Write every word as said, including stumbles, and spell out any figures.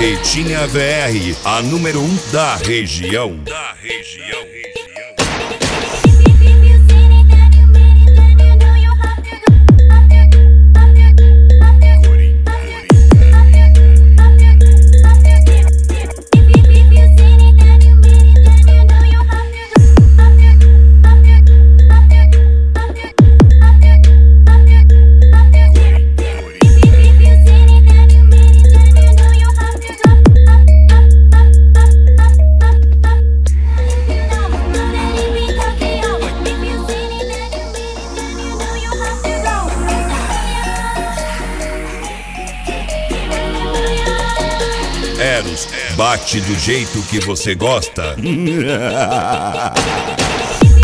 Marretinha V R, a número um da região. Da região. Eros, bate do jeito que você gosta.